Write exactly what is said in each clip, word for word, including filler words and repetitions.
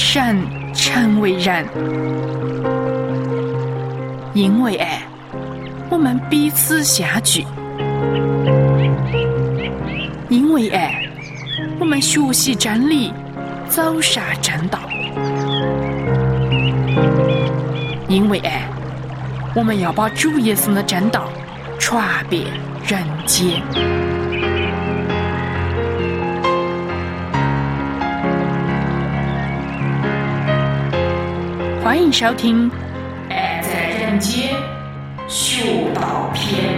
善称为然。因为爱，我们彼此相聚；因为爱，我们学习真理，走上正道；因为爱，我们要把主耶稣的真道传遍人间。欢迎收听《爱在人间学道篇》。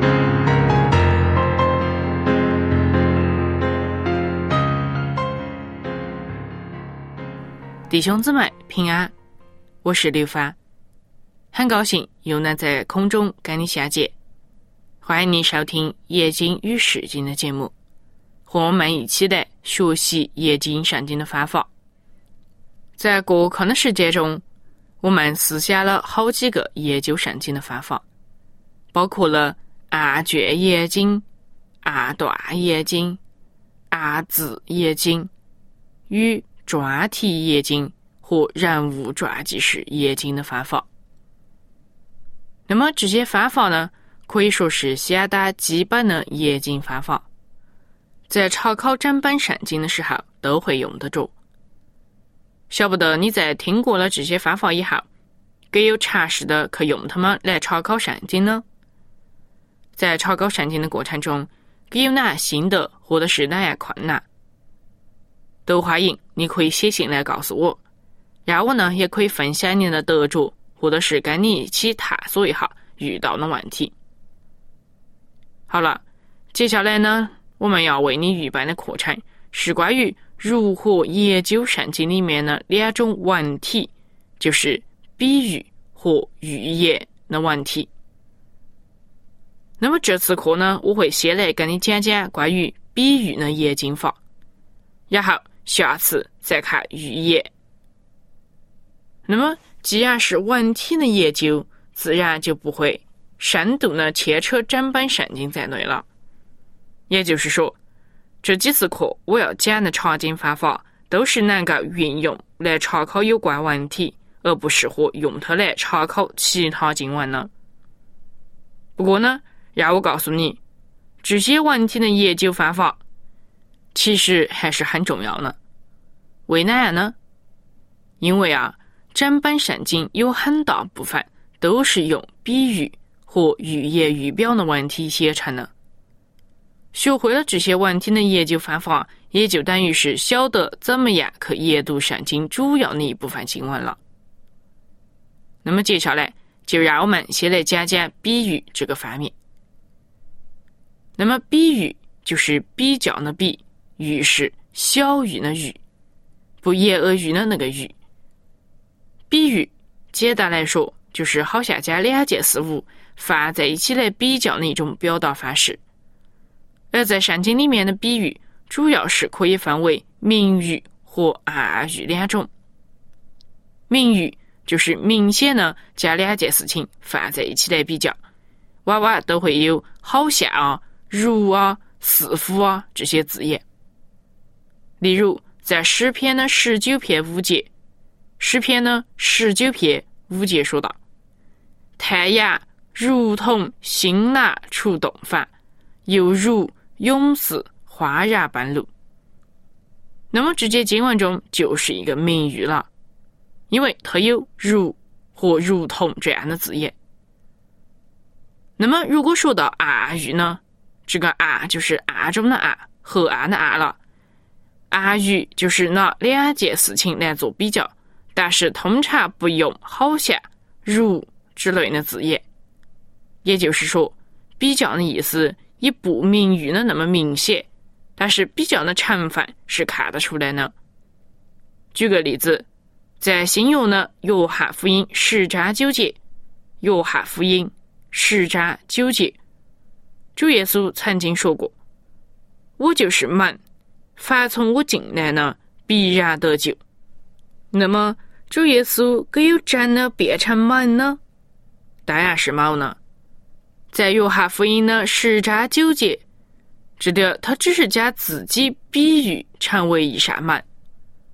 弟兄姊妹平安，我是刘发，很高兴又能在空中跟你相见。欢迎你收听夜经与释经的节目，和我们一起来学习夜经圣经的方法。在过去的时间中，我们思想了好几个研究圣经的方法，包括了按卷研经、按段研经、按字研经、与专题研经和人物传记式研经的方法。那么这些方法呢，可以说是相当基本的研经方法，在查考整本圣经的时候都会用得着。晓不得你在听过了这些方法以后，给有尝试的去用它们来查考圣经呢？在查考圣经的过程中，给有哪样心得或者是哪样困难，都欢迎你可以写信来告诉我，然后我呢也可以分享你的得着，或者是跟你一起探索一下遇到的问题。好了，接下来呢，我们要为你预备的课程是关于如何研究圣经里面的两种文体，就是比喻和寓言的问题。那么这次课呢，我会先来跟你讲讲关于比喻的研经法，然后下次再看寓言。那么既然是文体的研究，自然就不会深度的牵扯整本圣经在内了。也就是说，这几次课我要讲的查经方法都是能够运用来查考有关文体，而不适合用它来查考其他经文呢。不过呢，让我告诉你，这些文体的研究方法其实还是很重要的。为哪样呢？因为啊，整本圣经有很大部分都是用比喻和寓言预表的文体写成的。学会了这些文体的研究方法，也就等于是晓得怎么样去研读圣经主要的一部分经文了。那么接下来就让我们先来讲讲比喻这个方面。那么比喻就是比较的比，喻是小喻的喻，不言而喻的那个喻。比喻简单来说，就是好像将两件事物放在一起来比较的一种表达方式。而在圣经里面的比喻主要是可以分为明喻和暗喻两种。明喻就是明显的将两件事情放在一起来比较，往往都会有好像啊、如啊、似乎啊这些字眼。例如在诗篇的十九篇五节，诗篇呢十九篇五节说道：太阳如同新郎出洞房，又如勇士哗然奔路。那么这节经文中就是一个明喻了，因为它有如和如同这样的字眼。那么如果说到暗喻呢，这个暗就是暗中的暗，黑暗的暗了。暗喻就是拿两件事情来做比较，但是通常不用好像、如之类的字眼。也就是说，比较的意思也不明喻的那么明显，但是比较的成分是看得出来的。举个例子，在新约的约翰福音十章九节，约翰福音十章九节，主耶稣曾经说过：我就是门，凡从我进来呢，必然得救。那么主耶稣可有真的变成门呢？当然是没有呢。在约翰福音的十章九节，这里他只是将自己比喻成为一扇门。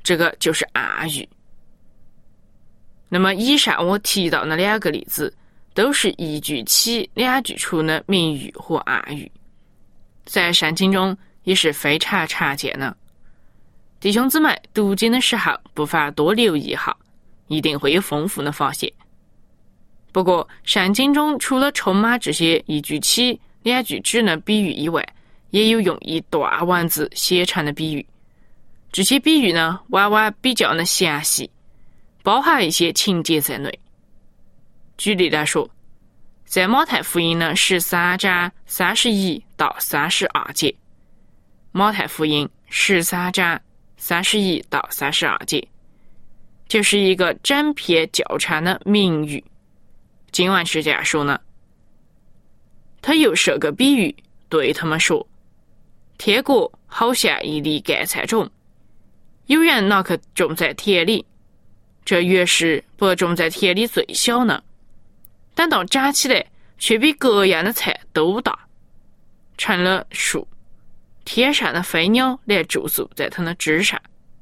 这个就是暗语。那么以上我提到的两个例子，都是一句起两句出的明语和暗语，在圣经中也是非常常见的。弟兄姊妹读经的时候不妨多留意一下，一定会有丰富的发现。不过圣经中除了充满这些一句起两句止的比喻以外，也有用一段文字写成的比喻。这些比喻呢，往往比较的详细，包含一些情节在内。举例来说，在马太福音的十三章三十一到三十二节，马太福音十三章三十一到三十二节，就是一个整篇较长的明语。经文是这样说呢：他又设个比喻，对他们说，天国好像一粒芥菜种，有人拿去种在田里，这越是不种在田里最小呢，等到长起来却比各样的菜都大，成了树，天上的飞鸟来住宿在它的枝上。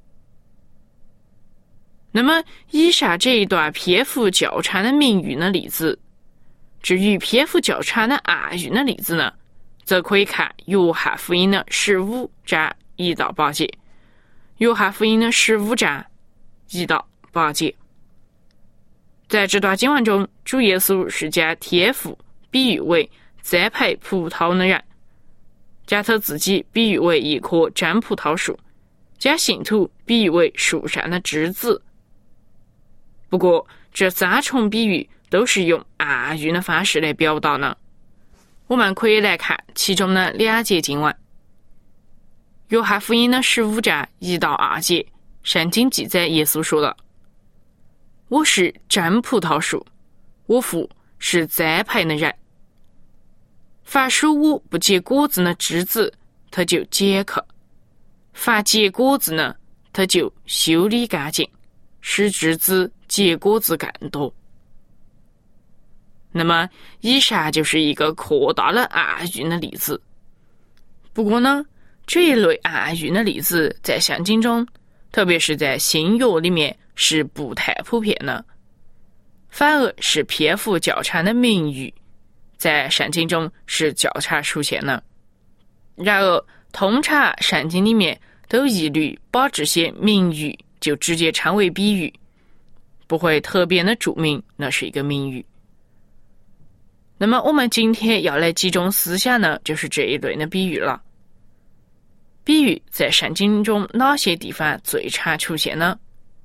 那么以上这一段篇幅较长的明语的例子，至于篇幅较长的暗语的例子呢，则可以看约翰福音的十五章一到八节，约翰福音的十五章一到八节。在这段经文中，主耶稣是将天父比喻为栽培葡萄的人，将他自己比喻为一棵真葡萄树，将信徒比喻为树上的枝子。不过这三重比喻都是用暗喻的方式来表达呢。我们可以来看其中的两节经文。约翰福音的十五章一到二节，圣经记载耶稣说了，我是真葡萄树，我父是栽培的人，凡属我不结果子的枝子他就剪去，凡结果子呢他就修理干净，使枝子结果子更多。那么以上就是一个扩大了暗喻的例子。不过呢，这一类暗喻的例子在圣经中，特别是在新约里面是不太普遍的，反而是篇幅较长的明语在圣经中是较常出现的。然而通常圣经里面都一律把这些明语就直接称为比喻，不会特别的注明那是一个明语。那么我们今天要来集中思想呢，就是这一类的比喻了。比喻在圣经中哪些地方最常出现呢？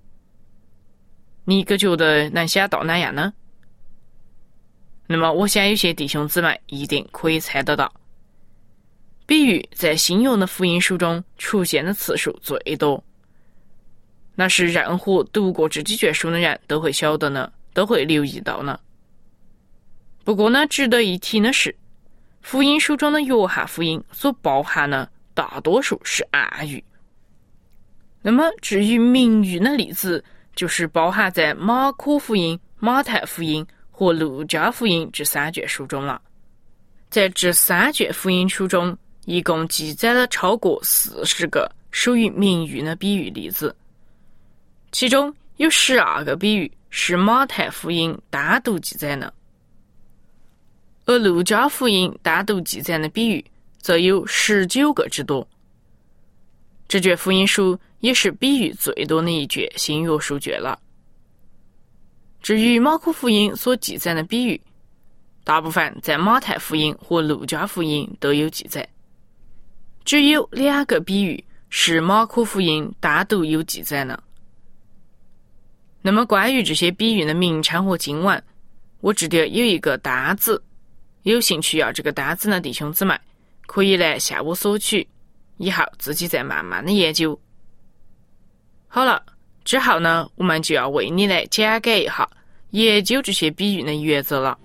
你可觉得能想到哪样呢？那么我想有些弟兄姊妹一定可以猜得到，比喻在新约的福音书中出现的次数最多，那是任何读过这几卷书的人都会晓得呢，都会留意到呢。不过呢，值得一提的是，福音书中的约翰福音所包含的大多数是暗语。那么至于明语的例子，就是包含在马可福音、马太福音和路加福音这三卷书中了。在这三卷福音书中，一共记载了超过四十个属于明语的比喻例子，其中有十二个比喻是马太福音单独记载的，而路加福音单独记载的比喻则有十九个之多。这卷福音书也是比喻最多的一卷新约书卷了。至于马可福音所记载的比喻，大部分在马太福音和路加福音都有记载，只有两个比喻是马可福音单独有记载的。那么关于这些比喻的名称和经文，我这里有一个单子，有兴趣要这个单子的弟兄姊妹可以来向我索取，以后自己再慢慢的研究。好了，之后呢，我们就要为你来讲解一下研究这些比喻的原则了。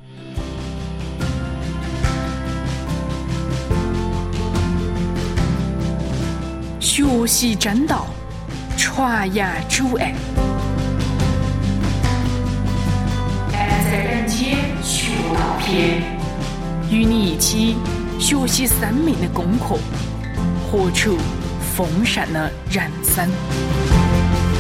学习真道，传扬主爱。爱在人间学道篇，与你一起学习生命的功课，活出丰盛的人生。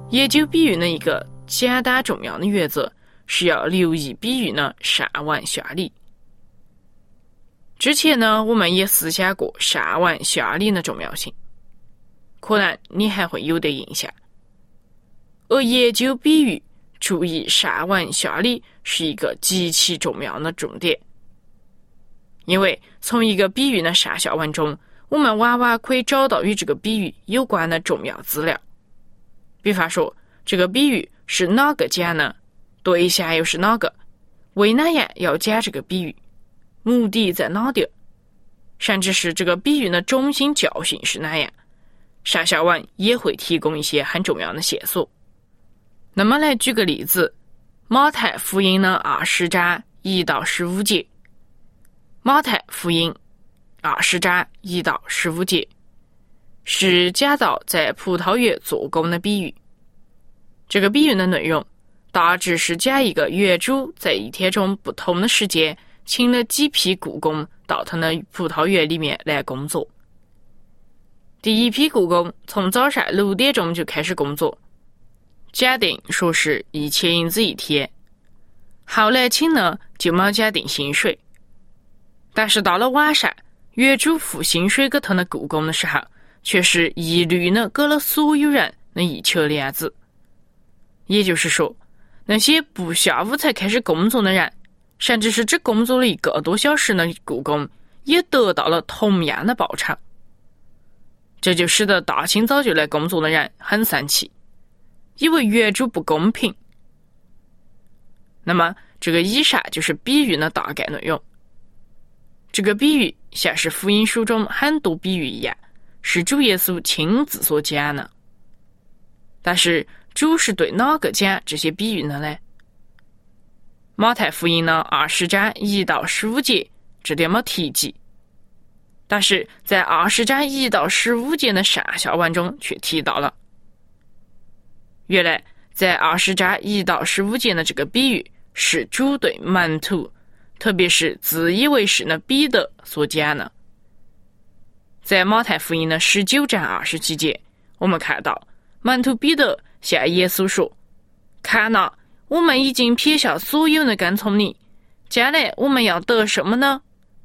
研究比喻的一个简单重要的原则是要留意比喻的上文下理。之前呢，我们也思想过上文下理的重要性，可能你还会有点印象。而研究比喻，注意上文下理是一个极其重要的重点，因为从一个比喻的上下文中，我们往往可以找到与这个比喻有关的重要资料。比方说，这个比喻是哪个讲呢？对象又是哪个？为哪样要讲这个比喻？目的在哪点？甚至是这个比喻的中心教训是哪样？上下文也会提供一些很重要的线索。那么来举个例子，马太福音的二十章一到十五节。马太福音二十章一到十五节是讲到在葡萄园做工的比喻。这个比喻的内容大致是讲一个园主在一天中不同的时间请了几批雇工到他的葡萄园里面来工作。第一批雇工从早上六点钟就开始工作，假定说是一千银子一天，后来请了就没假定薪水。但是到了晚上，园主付薪水给他的雇工的时候，却是一律的给了所有人的一球粮子。也就是说，那些不下午才开始工作的人，甚至是只工作了一个多小时的雇工，也得到了同样的报酬。这就使得大清早就来工作的人很生气，以为园主不公平。那么这个以上就是比喻的大概内容。这个比喻像是福音书中很多比喻一样，是主耶稣亲自所讲的。但是主是对哪个讲这些比喻的呢？马太福音的二十章一到十五节这点没提及，但是在二十章一到十五节的上下文中却提到了。原来在二十章一到十五节的这个比喻是主对门徒，特别是自以为是的彼得所讲的。在马太福音的十九章二十七节，我们看到门徒彼得向耶稣说：“看哪，我们已经撇下所有的跟从你，将来我们要得什么呢？”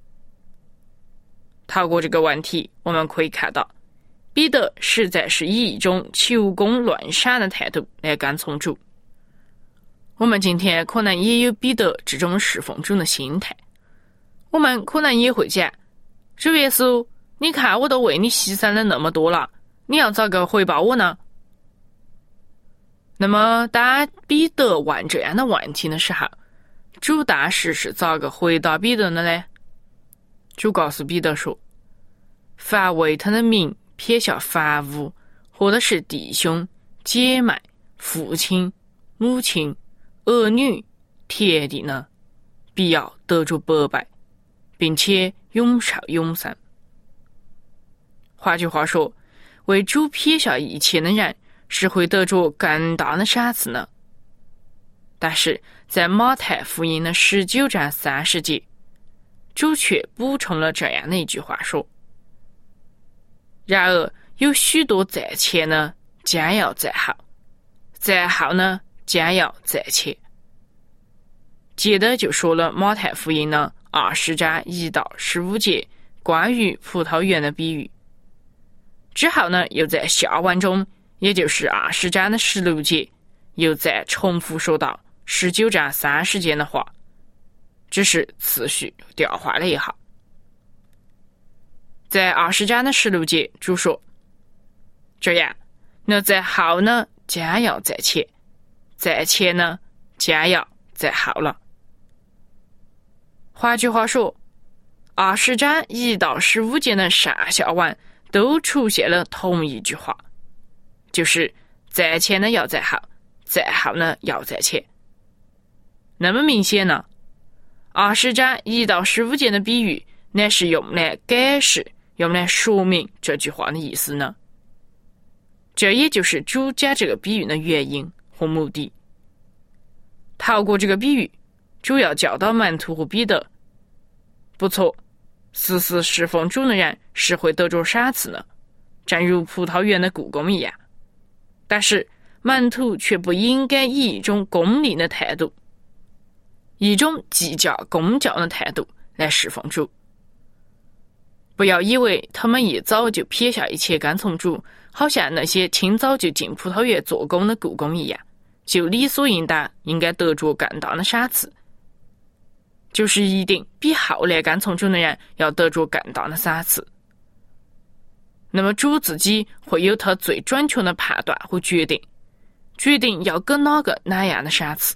透过这个问题，我们可以看到，彼得实在是以一种求功乱闪的态度来跟从主。我们今天可能也有彼得这种侍奉主的心态，我们可能也会讲：“主耶稣，你看我都为你牺牲了那么多了，你要咋个回报我呢？”那么当彼得问这样的问题的时候，主当时是咋个回答彼得的呢？主告诉彼得说：“凡为他的名撇下房屋，或者是弟兄、姐妹、父亲、母亲、儿女、田地呢，必要得着百倍，并且永受永生。”换句话说，为主撇下一切的人是会得着更大的赏赐呢。但是在马太福音的十九章三十节，主却补充了这样的一句话说：“然而有许多在前呢，将要在后；在后呢，将要在前。”接着就说了马太福音的二十章一到十五节关于葡萄园的比喻。之后呢，又在下文中，也就是二十章的十六节，又再重复说到十九章三十节的话，只是次序调换了一下。在二十章的十六节，主说：“这样，那在后呢，将要在前；在前呢，将要在后了。”换句话说，二十章一到十五节的上下文都出现了同一句话，就是在前呢要在后，在后呢要在前。那么明显呢，二十章一到十五节的比喻乃是用来解释、用来说明这句话的意思呢。这也就是主讲这个比喻的原因和目的。透过这个比喻，主要教导门徒和彼得：不错，时时侍奉主的人是会得着赏赐的，正如葡萄园的雇工一样。但是门徒却不应该以一种功利的态度，一种计较功教的态度来侍奉主。不要以为他们一早就撇下一切跟从主，好像那些清早就进葡萄园做工的雇工一样，就理所应当应该得着更大的赏赐，就是一定比后来跟从主的人要得着更大的赏赐。那么主自己会有他最准确的判断和决定，决定要给哪个哪样的赏赐。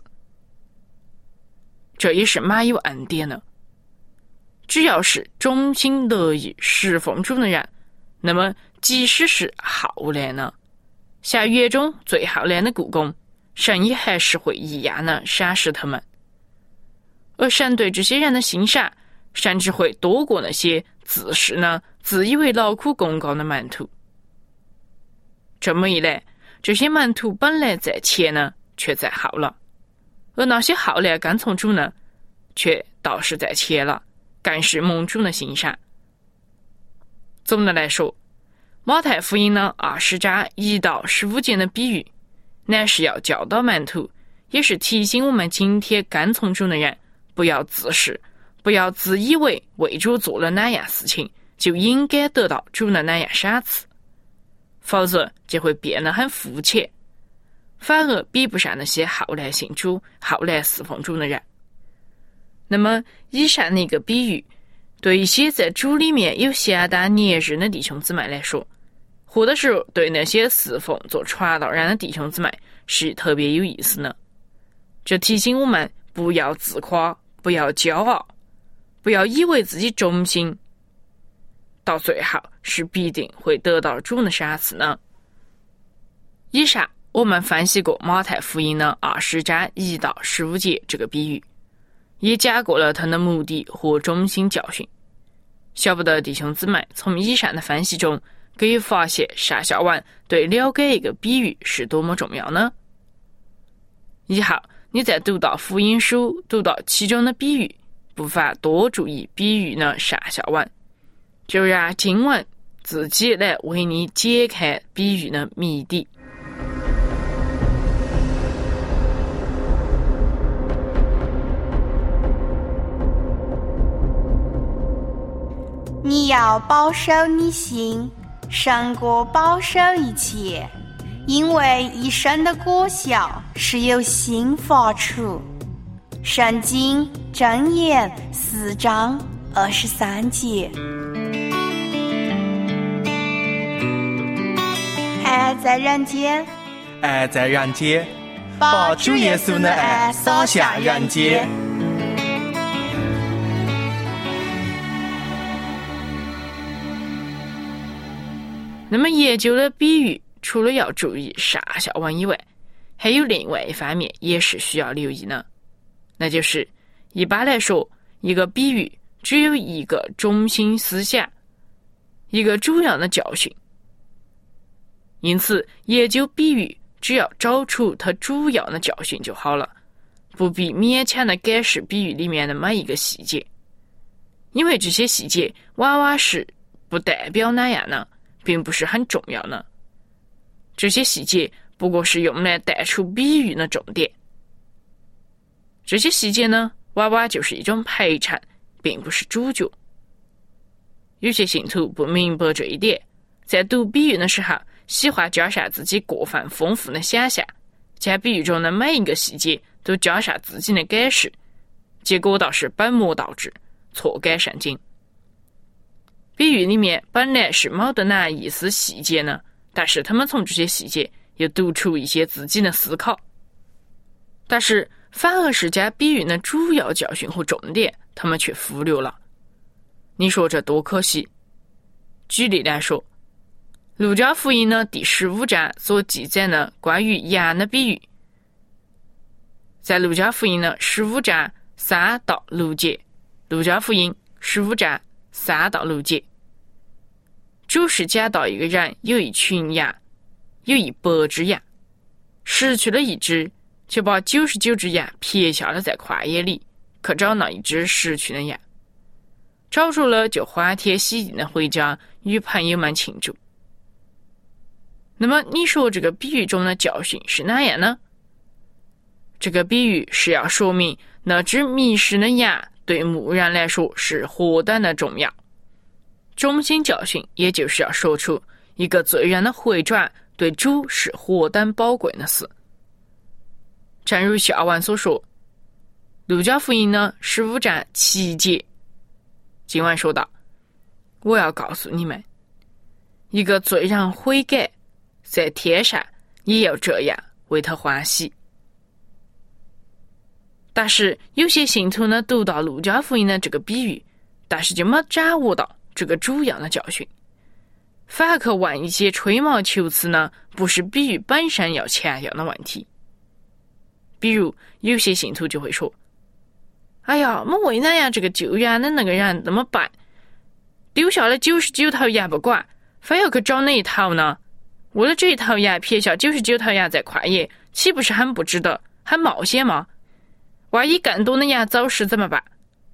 这也是蛮有恩典的。只要是忠心乐意侍奉主的人，那么即使是后来呢，像园中最后来的雇工，神也还是会一样的赏识他们。而神对这些人的欣赏，甚至会多过那些自视呢、自以为劳苦功高的门徒。这么一来，这些门徒本来在前呢，却在后了；而那些后来跟从主呢，却倒是在前了，更是蒙主的欣赏。总的来说，马太福音呢二十章一到十五节的比喻，乃是要教导门徒，也是提醒我们今天跟从主的人，不要自视，不要自以为为主做了哪样事情，就应该得到主的哪样赏赐，否则就会变得很肤浅，反而比不上那些后来信主、后来侍奉主的人。那么以上的一个比喻，对一些在主里面有相当年日的弟兄姊妹来说，或者是对那些侍奉做传道人的弟兄姊妹是特别有意思的。这提醒我们不要自夸，不要骄傲，不要以为自己忠心，到最后是必定会得到主的赏赐呢。以上我们分析过马太福音的二十章一到十五节这个比喻，也讲过了它的目的和中心教训。晓不得弟兄姊妹从以上的分析中，可以发现上下文对了解一个比喻是多么重要呢？以后你在读到福音书，读到其中的比喻，不妨多注意比喻的上下文，就让经文自己来为你解开比喻的谜底。 你要保守你心，胜过保守一切，因为一生的果效是由心发出。圣经箴言四章二十三节。爱在人间， 爱在人间，把主耶稣的爱洒向人间。 那么研究的比喻，除了要注意上下文以外，还有另外一方面也是需要留意呢，那就是一般来说，一个比喻只有一个中心思想，一个主要的教训。因此研究比喻只要找出它主要的教训就好了，不必勉强的解释比喻里面的每一个细节，因为这些细节往往是不代表哪样呢，并不是很重要呢。这些细节不过是用来带出比喻的重点。这些细节呢，往往就是一种陪衬，并不是主角。有些信徒不明白这一点，在读比喻的时候，喜欢加上自己过分丰富的想象，将比喻中的每一个细节都加上自己的解释，结果倒是本末倒置，错解圣经。比喻里面本来是没得哪意思细节呢，但是他们从这些细节又读出一些自己的思考，但是反而是将比喻的主要教训和重点他们却忽略了。你说这多可惜。举例来说，路加福音的第十五章所记载的关于羊的比喻，在路加福音的十五章三到六节，路加福音十五章三到六节，主是讲到一个人有一群羊，有一百只羊，失去了一只，就把九十九只羊撇下了在旷野里，去找那一只失去的羊，找着了就欢天喜地的回家与朋友们庆祝。 那么你说这个比喻中的教训是哪样呢？这个比喻是要说明那只迷失的羊对牧人来说是何等的重要。中心教训也就是要说出一个罪人的回转对主是何等宝贵的事。正如下文所说，路加福音呢十五章七节，经文说道：我要告诉你们，一个罪人悔改，在天上也要这样为他欢喜。但是有些信徒呢读到路加福音的这个比喻，但是就没掌握到这个主要的教训，反而去问一些吹毛求疵呢不是比喻本身要强调的问题。比如有些信徒就会说，哎呀，我为哪样这个救羊的那个人那么笨，丢下了九十九头羊不管，非要去找那一头呢？为了这一头羊撇下九十九头羊在旷野，岂不是很不值得，很冒险吗？万一更多的羊走失怎么办？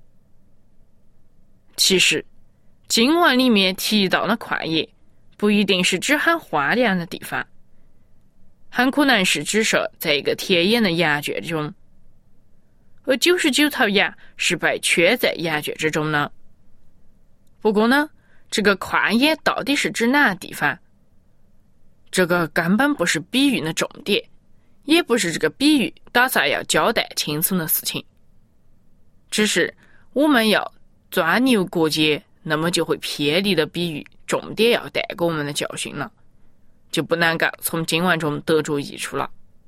其实经文里面提到的旷野不一定是指很荒凉的地方，很可能是指涉在一个田野的羊圈中，而九十九头羊是被圈在羊圈之中呢。不过呢，这个旷野到底是指哪个地方？这个根本不是比喻的重点，也不是这个比喻打算要交代清楚的事情。只是我们要钻牛角尖，那么就会偏离了比喻重点要带给我们的教训了，就不能够从经文中得着益处了。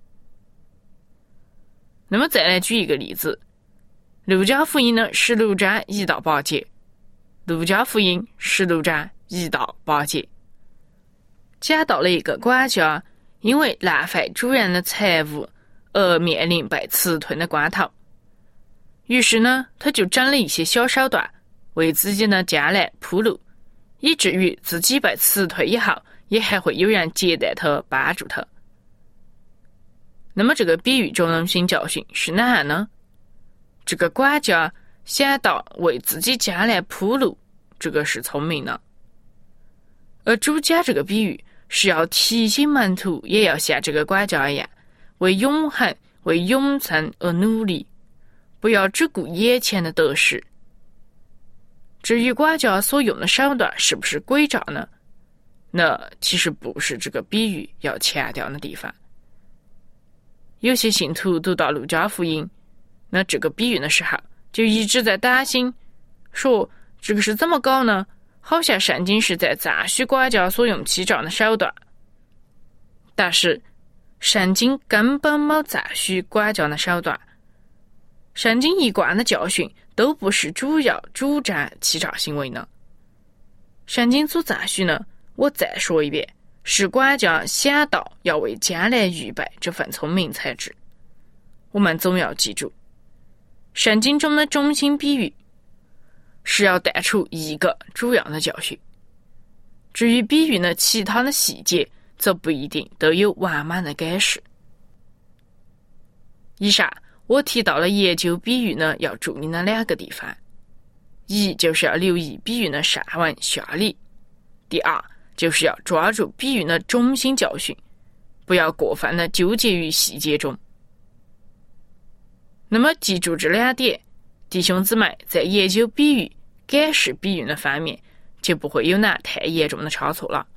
那么再来举一个例子，路加福音呢十六章一到八节，路加福音十六章一到八节，讲到了一个管家因为浪费主人的财物而面临被辞退的关头，于是呢他就整了一些小手段为自己的将来铺路，以至于自己被辞退以后也还会有人接待他，帮助他。那么这个比喻中的新教训是哪样呢？这个管家想到为自己将来铺路，这个是聪明的。而主讲这个比喻是要提醒门徒也要像这个管家一样，为永恒为永生而努力，不要只顾眼前的得失。至于管家所用的手段是不是诡诈呢？那其实不是这个比喻要强调的地方。有些信徒读到路加福音那这个比喻的时候，就一直在担心，说这个是怎么搞呢？好像圣经是在赞许管家所用欺诈的手段，但是圣经根本没赞许管家的手段。圣经一贯的教训都不是主要主张欺诈行为呢。圣经所赞许呢，我再说一遍，是管家想到要为将来预备这份聪明才智。我们总要记住，圣经中的中心比喻是要带出一个主要的教训，至于比喻的其他的细节则不一定都有完满的解释。以上我提到了研究比喻呢要注意的两个地方，一就是要留意比喻的上文下理，第二就是要抓住比喻的中心教训，不要过分的纠结于细节中。那么记住这两点，弟兄姊妹在研究比喻解释比喻的方面就不会有那太严重的差错了。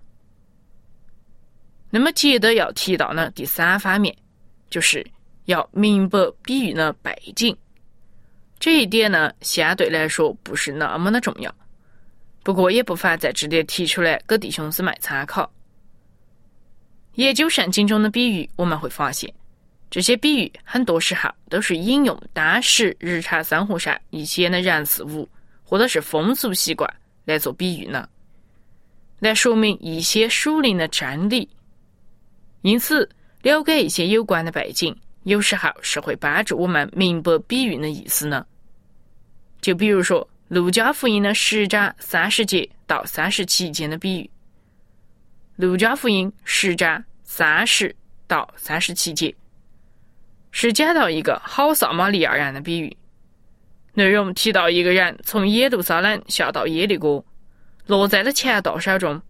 那么接着要提到呢第三方面，就是要明白比喻的背景。这一点呢相对来说不是那么的重要，不过也不妨在这里提出来给弟兄姊妹参考。研究圣经中的比喻，我们会发现这些比喻很多时候都是引用当时日常生活上一些的人事物或者是风俗习惯来做比喻呢，来说明一些属灵的真理。因此了解一些有关的背景，有时候是会帮助我们明白比喻的意思呢。就比如说路加福音的十章三十节到三十七节的比喻，路加福音十章三十到三十七节是讲到一个好撒玛利亚人的比喻，内容提到一个人从耶路撒冷下到耶利哥，落在了强盗手中，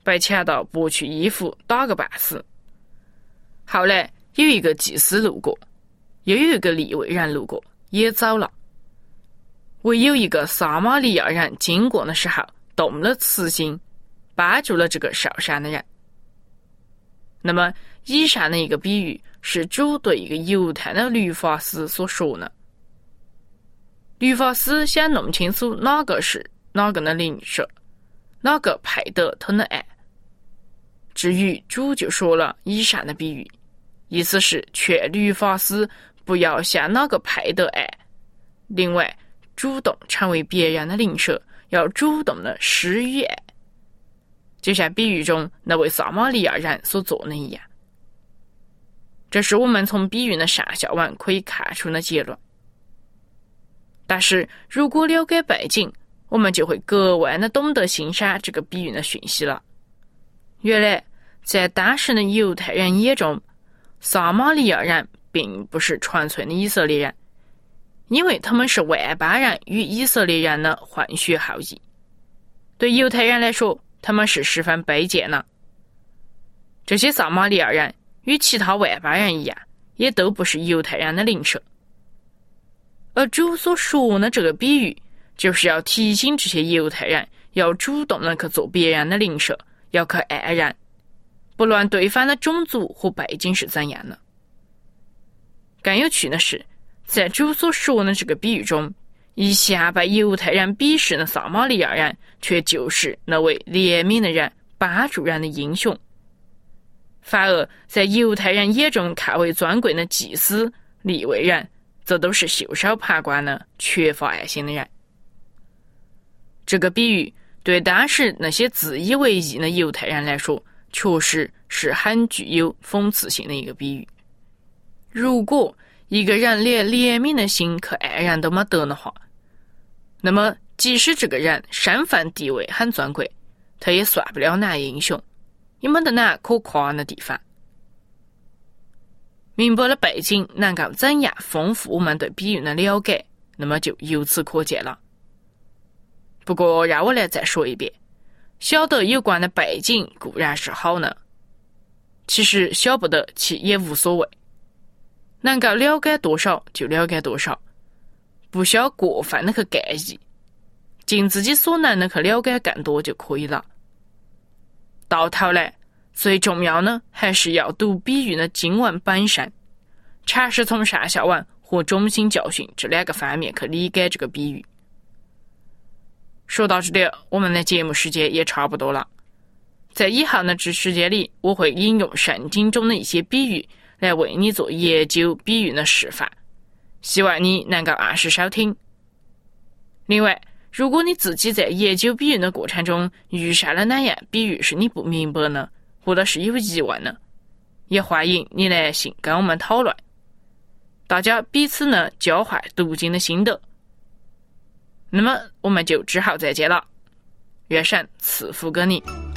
被强盗剥去衣服打个半死。后来有一个祭司路过，又有一个利未人路过，也走了。唯有一个撒玛利亚人经过的时候动了慈心，帮助了这个受伤的人。那么以上的一个比喻是主对一个犹太的律法师所说的。律法师想弄清楚哪个是哪个的邻舍，哪个配得他的爱。至于主就说了以上的比喻，意思是劝律法师不要向哪个配得爱，另外主动成为别人的邻舍，要主动的施予爱，就像比喻中那位撒玛利亚人所做的一样。这是我们从比喻的上下文可以看出的结论。但是如果了解背景，我们就会格外的懂得欣赏这个比喻的讯息了。原来在当时的犹太人眼中，撒玛利亚人并不是纯粹的以色列人，因为他们是外邦人与以色列人的混血后裔。对犹太人来说，他们是十分卑贱的。这些撒玛利亚人与其他外邦人一样，也都不是犹太人的邻舍。而主所说的这个比喻，就是要提醒这些犹太人要主动的去做别人的邻舍，要去爱人，不论对方的种族和背景是怎样的。更有趣的是，在主所说的这个比喻中，一向被犹太人鄙视的撒玛利亚人，却就是那位怜悯的人、帮助人的英雄。反而在犹太人眼中看为尊贵的祭司、利未人，则都是袖手旁观的、缺乏爱心的人。这个比喻对当时那些自以为义的犹太人来说，确实是很具有讽刺性的一个比喻。如果一个人连怜悯的心去爱人都没得的话，那么即使这个人身份地位很尊贵，他也算不了哪英雄，也没得哪可夸的地方。明白了背景能够怎样丰富我们对比喻的了解，那么就由此可见了。不过让我来再说一遍，晓得有关的背景固然是好呢，其实晓不得其也无所谓，能够了解多少就了解多少，不需要过分的去干预，尽自己所能的去了解更多就可以了。到头来最重要呢，还是要读比喻的经文本身，尝试从上下文和中心教训这两个方面去理解这个比喻。说到这里，我们的节目时间也差不多了。在以后的这时间里，我会引用圣经中的一些比喻来为你做研究比喻的示范，希望你能够按时收听。另外，如果你自己在研究比喻的过程中遇上了哪样比喻是你不明白呢，或者是有疑问呢，也欢迎你来信跟我们讨论，大家彼此呢交换读经的心得。那么我们就之后再见了，愿神赐福给你。